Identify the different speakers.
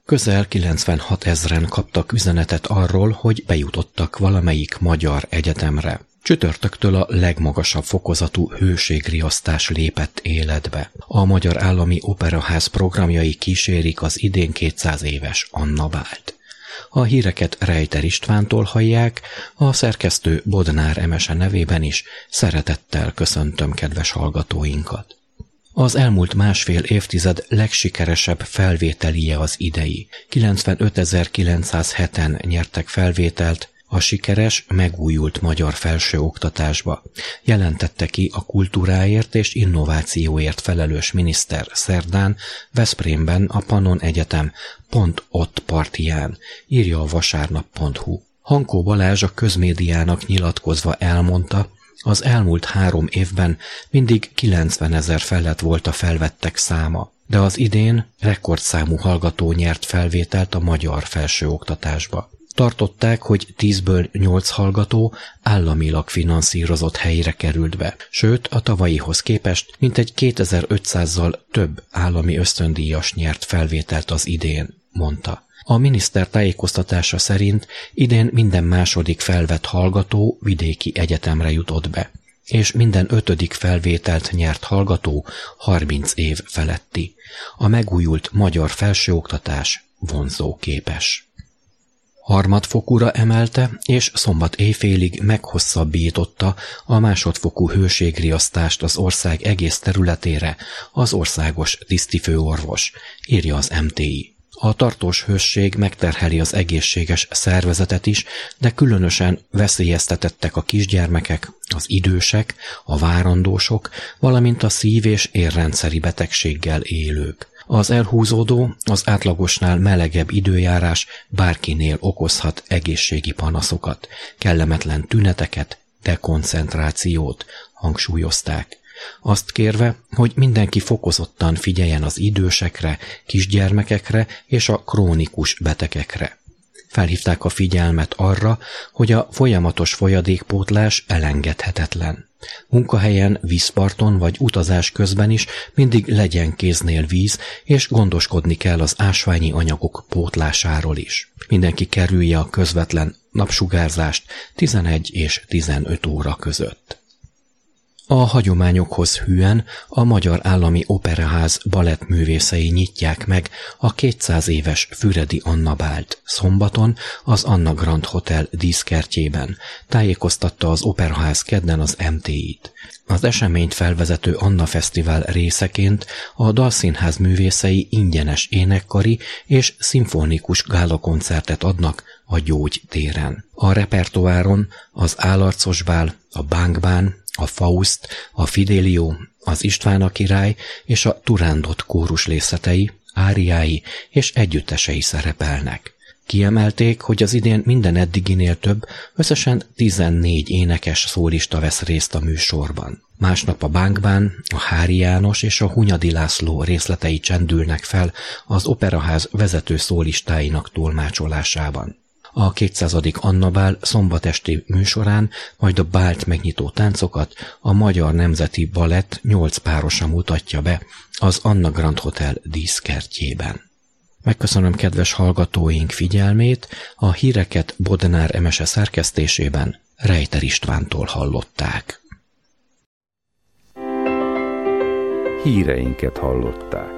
Speaker 1: Közel 96 000-en kaptak üzenetet arról, hogy bejutottak valamelyik magyar egyetemre. Csütörtöktől a legmagasabb fokozatú hőségriasztás lépett életbe. A Magyar Állami Operaház programjai kísérik az idén 200 éves Anna Bált. A híreket Rejter Istvántól hallják, a szerkesztő Bodnár Emese nevében is szeretettel köszöntöm kedves hallgatóinkat. Az elmúlt 1,5 évtized legsikeresebb felvételije az idei. 95.907-en nyertek felvételt a sikeres, megújult magyar felsőoktatásba, jelentette ki a kultúráért és innovációért felelős miniszter szerdán Veszprémben a Pannon Egyetem Pont Ott partiján, írja a vasárnap.hu. Hankó Balázs a közmédiának nyilatkozva elmondta, az elmúlt 3 évben mindig 90 000 felett volt a felvettek száma, de az idén rekordszámú hallgató nyert felvételt a magyar felsőoktatásba. Tartották, hogy 10-ből 8 hallgató államilag finanszírozott helyre került be, sőt a tavalyihoz képest mintegy 2500-zal több állami ösztöndíjas nyert felvételt az idén, mondta. A miniszter tájékoztatása szerint idén minden második felvett hallgató vidéki egyetemre jutott be, és minden 5. felvételt nyert hallgató 30 év feletti. A megújult magyar felsőoktatás vonzóképes. Harmadfokúra emelte, és szombat éjfélig meghosszabbította a másodfokú hőségriasztást az ország egész területére az országos tisztifőorvos, írja az MTI. A tartós hősség megterheli az egészséges szervezetet is, de különösen veszélyeztetettek a kisgyermekek, az idősek, a várandósok, valamint a szív- és érrendszeri betegséggel élők. Az elhúzódó, az átlagosnál melegebb időjárás bárkinél okozhat egészségi panaszokat, kellemetlen tüneteket, dekoncentrációt, hangsúlyozták. Azt kérve, hogy mindenki fokozottan figyeljen az idősekre, kisgyermekekre és a krónikus betegekre. Felhívták a figyelmet arra, hogy a folyamatos folyadékpótlás elengedhetetlen. Munkahelyen, vízparton vagy utazás közben is mindig legyen kéznél víz, és gondoskodni kell az ásványi anyagok pótlásáról is. Mindenki kerülje a közvetlen napsugárzást 11 és 15 óra között. A hagyományokhoz hűen a Magyar Állami Operaház balettművészei nyitják meg a 200 éves Füredi Anna Bált szombaton az Anna Grand Hotel díszkertjében, tájékoztatta az Operaház kedden az MTI-t. Az eseményt felvezető Anna Fesztivál részeként a Dalszínház művészei ingyenes énekkari és szimfonikus gálakoncertet adnak a Gyógytéren. A repertoáron az Álarcos bál, a Bánkbán, a Faust, a Fidelio, az István a király és a Turandot kórus részletei, áriái és együttesei szerepelnek. Kiemelték, hogy az idén minden eddiginél több, összesen 14 énekes szólista vesz részt a műsorban. Másnap a Bánkbán, a Hári János és a Hunyadi László részletei csendülnek fel az Operaház vezető szólistáinak tolmácsolásában. A 200. Anna Bál szombatesti műsorán majd a bált megnyitó táncokat a Magyar Nemzeti Balett 8 párosa mutatja be az Anna Grand Hotel díszkertjében. Megköszönöm kedves hallgatóink figyelmét, a híreket Bodnár Emese szerkesztésében Rejter Istvántól hallották.
Speaker 2: Híreinket hallották.